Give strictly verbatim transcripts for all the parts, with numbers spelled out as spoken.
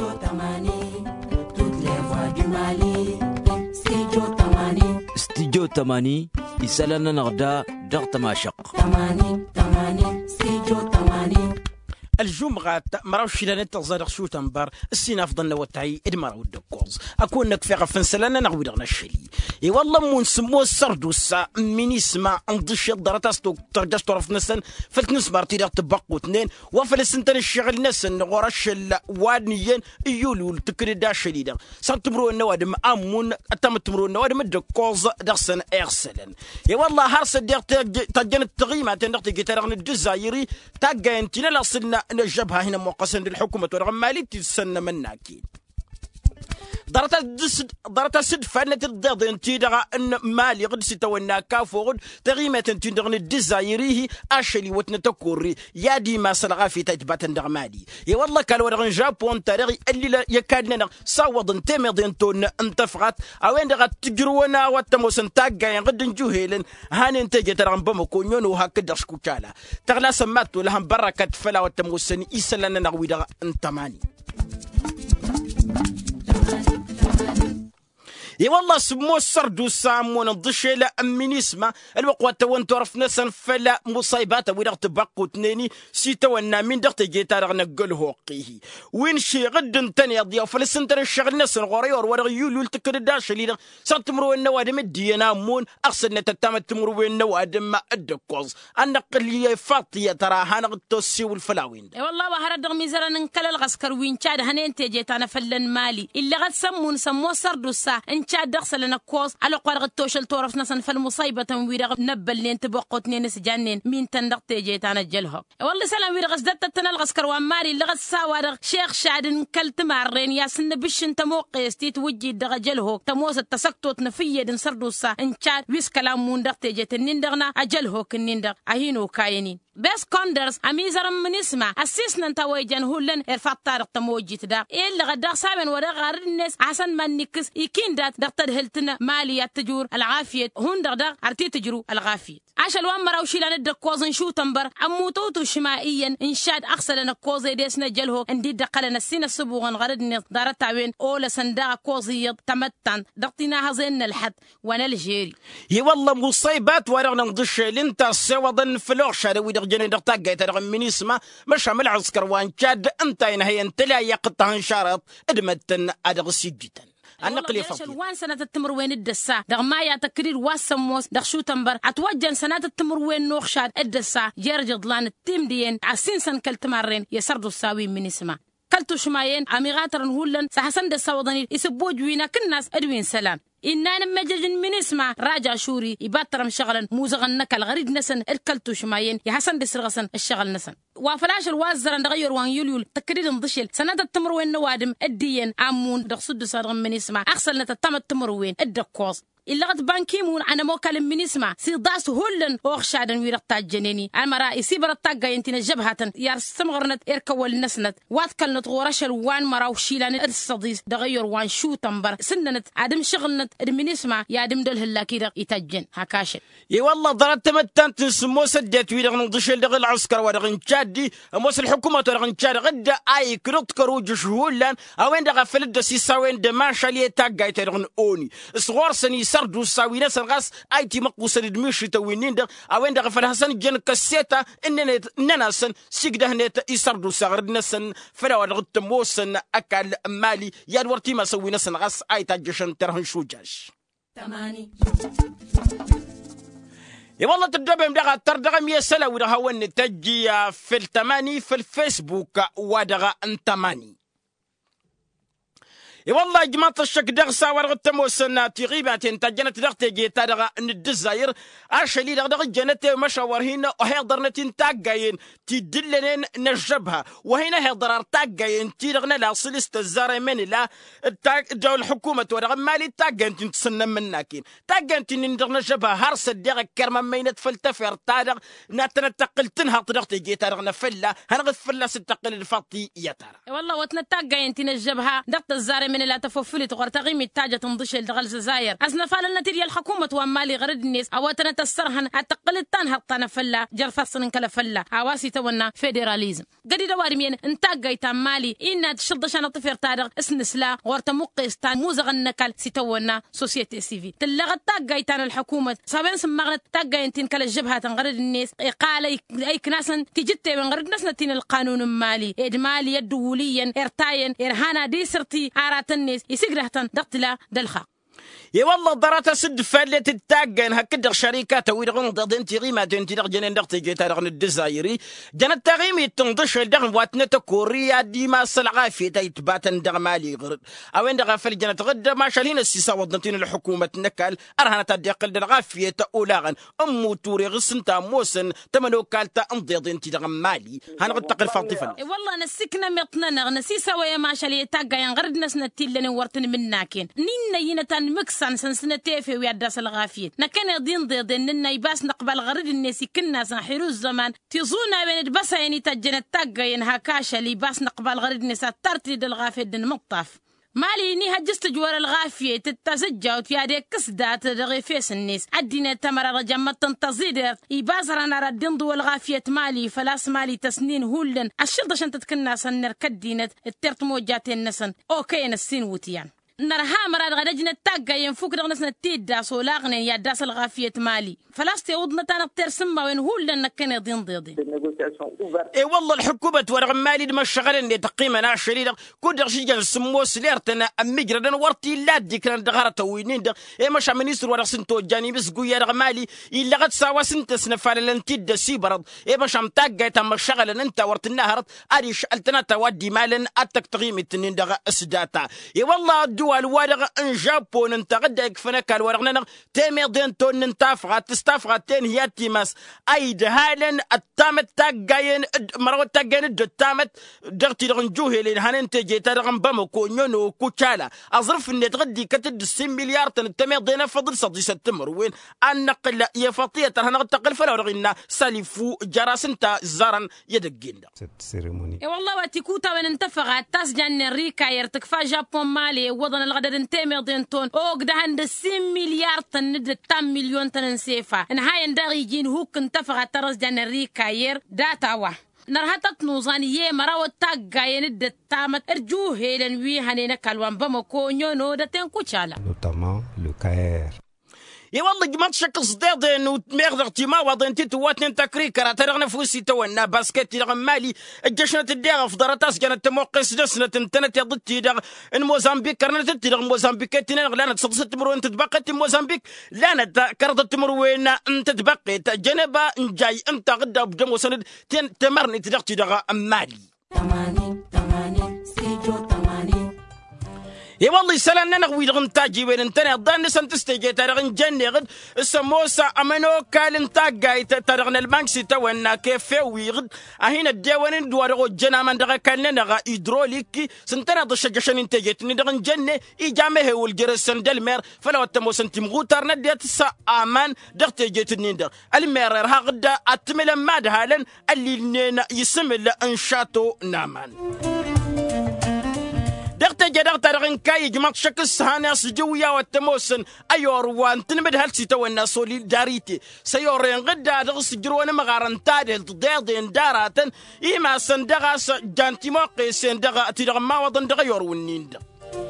Studio Tamani, toutes les voix du Mali. Studio Tamani. Studio Tamani, isalana narda dar tamashaq. Tamani, Tamani, Studio Tamani. الجمعة مراوش لنا تغزر شو تنبر السينا فضلنا وتعي ادمر ودكوز اكون نك في غفن سلنا نغوي دغنا الشلي اي والله مون سمو السردوسا من يسمع انضش الدرتاستو ترجاش طرف نسن فلتنس مرتي دغ تبق وتنين وفلسنتن الشغل نسن غورش وادنيين يولول تكري دا شليدا سنتمرو النوادم امون تمتمرو النوادم دكوز دغسن اغسلن اي والله هرس دير تجن التغيمه تنقتي كترغن الجزائري تاغا انتنا لصلنا نجبها هنا موقسا للحكومة ورغم مالي تسنى مناكين درتا سد فانا تضاد انتي دغا ان مالي قد ستونا كافو تغيمة انتي دغن الدزايريه اشلي وتنتكوري يا دي ما سلغا في تجبات دغ مالي يا والله كان ورغن جابون تاريخي اللي لا يكادنا صوض انتمي دينتون انتفغات اوين دغا تجرونا وتموسن تاغا قد نجوهيلن هان انت جترغن بمكونيون وهكذا شكوتالا تغلا سماتو لهم بركه فلا وتموسن يسلنا نغوي دغ انتماني اي والله سمو السردو سامون الضشي لا امين اسمه الوقوة توان تعرف نسن فلا مصيبات ويدغ تبقوا تنيني سيتا وانا من دغ تجيتا رغ نقل هوقيه وين شي غد انتني يضيا فلسنتن الشغل نسن غوريور ورغ يولول تكر داش اللي سنتمرو النوادم الدينا مون اغسل نتتام تمرو النوادم ما الدكوز النقل فاطيه ترى هانغ التوسي والفلاوين اي والله وهر دغ ميزرا ننكل الغسكر وين تشاد هنين تجيتا انا فلن مالي اللي غد سمون سمو السردو سا شاد دخل لنا كوز على قارغ التوشل تورف نسن فالمصيبة ويرغ نبل لين تبقوا تنين سجانين مين تندق تيجيت انا جلها والله سلام ويرغ زدت تنلغس كروان ماري لغت ساوارغ شيخ شاد نكلت معرين يا سن بش انت موقيس تيتوجي دغ جلهو تموس التسكتوت نفيه دن سردوسا ان شاد ويس كلام مون دق تيجيت نندغنا اجلهو كنندغ اهينو كاينين بس كوندرز اميزر من اسمع اسسنا انت ويجن هولن ارفع طارق تموجي تدا اللي غدا سابن ورا غار الناس عسن ما نكس يكين دات دقت هلتنا ماليه تجور العافيه هون دغ ارتي تجرو العافيه عشان وامر وشي لنا دكوزن شو تنبر اموتوتو شمائيا انشاد اغسلنا كوزي ديسنا جلهو اندي دقلنا السنه سبوغن غردنا دارت وين اولا سندا كوزي تمتن دقتنا هزين الحد وانا الجيري هي والله مصيبات ورغنا نضش انت سوضن فلوش هذا جن دقتا جيت رغم من اسمه مش عمل عسكر وان شاد انت هي انت لا يقطع شرط ادمتن ادغ سجتا النقل فضل وان سنه التمر وين الدسا دغ ما يا تكرير واسموس دغ شو تنبر اتوجن سنه التمر وين نوخشاد الدسا جرج ضلان التيم دين عسين سن كلتمارين يسردوا الساوي من اسمه كلتو شمايين عميغاترن هولن سحسن دسا وضني يسبوج وينا كناس ادوين سلام إننا مجد من اسمع راجع شوري يباترم شغلا موزغن نكال غريد نسن الكلتو شمايين يحسن دسرغسن الشغل نسن وفلاش الوازر نغير وان يوليول تكرير نضشل سنة التمر وين نوادم الدين عمون دغ سد صدغ من اسمع اغسل نتتم التمر وين الدكوز إلا غد بانكيمون أنا موكل من اسمع سيداس هولن وخشادن ويرقتا الجنيني المرا يسيبر الطاقة ينتين الجبهة يار سمغرنت إركوال نسنت واتكل نتغورش الوان مرا وشيلان الصديس دغير وان شو تنبر سننت عدم شغلنت من اسمع يا دم دول هلاكي يتجن هكاشن اي والله ضربت متان تسمو سدت ويرغ نضشل دغ العسكر ورغ نشادي موس الحكومة ورغ نشاد غدا اي كروت كروج شهولان اوين دغ فلد سيساوين دماشاليه تاقا يترغن اوني صغور سني سردو ساوينا سنغاس ايتي مقوسن دمشي توينين دغ اوين دغ فلحسن جن كسيتا اننا اننا سن سيغده نت يسردو سغر نسن فلا ورغ تموسن اكل مالي يا ورتي ما سوينا سنغاس ايتا جشن ترهن شوجاش تماني يا والله تدبم دغا تردغم يا سلا ودغا ون تجي في التماني في الفيسبوك ودغا انتماني اي والله جماعة الشك دغ ساور غتمو سناتي غيباتين تجنت دغ تجي تدغ الدزاير اشلي دغ دغ جنت مشاور هنا وهيضرنتين تاقاين تدلنين نجبها وهنا هيضرر تاقاين تيرغنا لا صلست الزاري من لا جو الحكومة ورغم مالي تاقاين تسنن مناكين تاقاين ندغ نجبها هرس دغ كرما مينت فلتفر تادغ نتنتقل تنها دغ تجي تدغ نفلا هنغ فلا ستقل الفطي يا ترى والله وتنتاقاين تنجبها دغ الزاري من لا تفوفلي تغرتغيمي التاجة تنضش الدغل زاير أزنا فعلا نتيجة الحكومة ومالي غرد الناس أواتنا تسرهن أتقل التان هطانا فلا جرفصن كلا فلا عواسي تونا فيدراليزم قدي دواري مين انتاج مالي إن تشد شان طفير تارغ اسنسلا غورت مقيستان موزغ النكال سيتونا سوسيتي سيفي تلغت تاجايتان الحكومة صابين سمغنت تاجايتين كلا الجبهة تنغرد الناس قال أي كناسن تجت من غرد ناس نتين القانون المالي إدمالي يدوليا إرتاين إرهانا دي سرتي عارات الناس يسجرهتن دقتلا دلخا يا والله ضرات سد فلت التاجن هكذا شركات ويرغن ضدن تغيما تنتظر جنن دقت جيت رغن الجزائري جن التغيم تنضش الدغن واتنا كوريا ديما سلعه في تيتباتن دغ مالي غرد او ان دغ فل جنت غد ما شالين السيسا وضنتين الحكومه نكال ارهنا تدقل دغ غافيه اولاغن ام توري غسنتا موسن تمنو كالتا انضيض انت دغ مالي هنغد تقل فاطفه والله نسكنا مطننا نسيسا ويا ما شالي تاجا غرد ناس نتيلن ورتن مناكين نين ينتن مكس سان سنسنة تيفي وياداس الغافية نكن دين ضيضين إننا يباس نقبل غرد الناس كنا سنحيرو الزمان تيزونا بين بس يعني تجن التاقة ينها كاشا اللي باس نقبل غرد الناس ترتيد الغافية دين مطاف مالي إني هجست جوار الغافية تتسجى وتيادي كسدات رغيفيس الناس عدينا تمر رجمة تنتظير يباس رانا ردين ضو الغافية مالي فلاس مالي تسنين هولن الشرطة شان تتكنا سنر كدينت الترت موجاتين نسن أوكي نسين وتيان نرها مراد غدجنا التاقة ينفوك رغنسنا التيدا سولاغنين يا داس الغافية مالي فلاستي وضنا تانا بترسمة وين هو لنا كان يضين ضيضي اي والله الحكومة ورغم مالي دم الشغلين تقييما عشرين كود رشيجا السمو سليرتنا اميجرا ورتي لا دي كان دغرة وينين دغ اي مش منيسر ورغ سنتو جاني بس قويا رغم مالي الا غد ساوا سنت سنفال لنتيد سيبرد اي مش متاقة تم الشغل انت ورت النهرت اري شالتنا تودي مالا اتك تقييم التنين دغ اسداتا اي والله الدول ورغ ان جابون انت غد يكفنا كان ورغنا تيمي دين تون ننتافغا تستافغتين هي تيماس ايد هالن التامت تاجين مرو تاجين التامت درتي رنجوه لين هانن تجي ترغم بمكو نيونو كوتشالا اظرف ان تغدي كتد ستين مليار تنتمي دينا فضل صدي ستمر وين النقل يا فطيه ترى نقل فلا رغينا سالفو جراس انت زارن يدقين اي والله واتيكوتا وين انتفغت تاس جان ريكا يرتكفى جابون مالي وضن الغدد انتمي دين تون اوك دهن ستين مليار تند تام مليون تنسيفا ان هاي ندغي يجين هوك انتفغت ترس جان ريكا ير داتاوا نرهتت نوزانية مراو تاقا يند التامت ارجوه لنوي هنينا كالوان بمكو نيونو داتين كوشالا notamment le Caire. يا والله جماعة شكل صديد انه ميغدر تيما وضين تيتواتن تكريكرا ترغنا فوسي تونا باسكت رغم مالي الجشنة الديغة في دراتاس كانت تموقس جسنة تنتنت يضد تيدغ ان موزامبيك كرنت تيدغ موزامبيك تنين لانا تصدست تمروين تتبقى موزامبيك لانا كرت تمروين انت تبقى جنبا نجاي انت غدا بدم وسند تمرني تدغ تيدغ مالي تمانين تمانين سيجو تمانين يا والله سلام نغوي لغن تاجي وين انتنا ضان نسن تستجي ترغن جني غد السموسة امنو كالن تاجاي ترغن البانكسي تونا كيف ويغد اهين الديوان دوارغو جنا من دغا كان نغا هيدروليكي سنتنا ضش جشن انتجيت ندغن جني ايجامه والجرسن دلمير فلو تموسن تمغوتر نديت سا امان دغت جيت نيندر المير ها غدا اتمل ما دهالن اللي نينا يسمل انشاتو نامان دقت جدق ترغن كاي جماعة شكل سهانا سجويا والتموسن أيور وان تنبد هالسي تونا سولي داريتي سيورين غدا دغس جروان مغارن تادل تضيضين داراتن إما سندغاس جانتي موقي سندغا تدغ ما وضن دغ يورونين دغ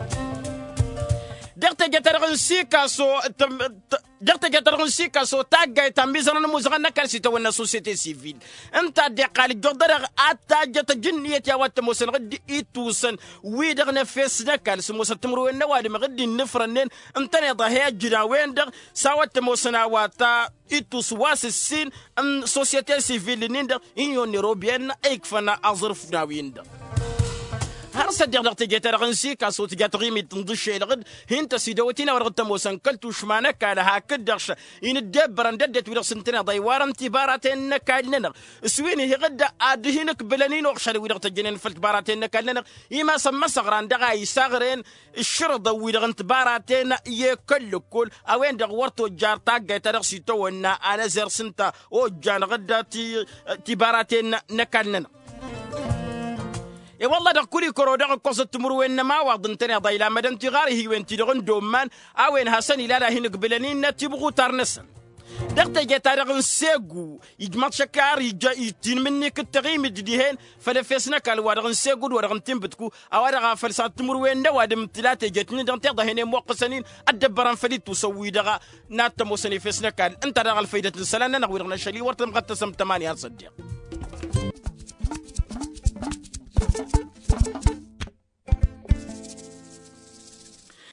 دقت جترغن سيكاسو دقت جترغن سيكاسو تاجا تامبيزرن موزغنا كالسي تونا سوسيتي سيفيل انت دقال جدرغ اتا جت جنيه يا واتموسن غد ايتوسن ويدغنا فيسنا كالس موستمرو النوادي مغدي نفرنين انت نضهي جدا وين دغ ساوت موسنا واتا ايتوس واسسين ان سوسيتي سيفيل نيند يون روبيان ايكفنا اظرف ناوين دغ هرس الدغ تجيت رغنسي كاسو تجات غيمي تنضش لغد هنت سيدوتينا ورغت موسن كلتو شمانك على هاكدرش ان الدبر نددت ولا سنتنا ضيوار انتباراتين كالنر سويني هي غدا ادهينك بلانين وخشل ولا تجنن في الكباراتين كالنر يما سما صغران دغا يسغرين الشرط ولا انتباراتين يكل كل اوين دغورتو جار تاغ ترخسي تونا انا زر سنتا او جان غدا تي تباراتين نكالنر إيه والله دا كولي كرو دا قصة تمر وين ما وضن تاني ضيلا مدن تغاري هي وين تدغن دومان أوين هسني لا لا هنك بلانين تبغوا ترنسن دقت جت رغن سيجو يجمع شكار يجا يتين مني كتغيم جديهن فلفسنا كال ورغن سيجو ورغن تيمبتكو أو رغا فلسات تمر وين دا وادم ثلاثة جتني دان تقضى هنا موقسنين أدبران فليت تسوي دغا نات موسني فسنا كال أنت رغا الفايدة السلانة نغوي رغنا شلي ورتم قد تسم تمانية صدق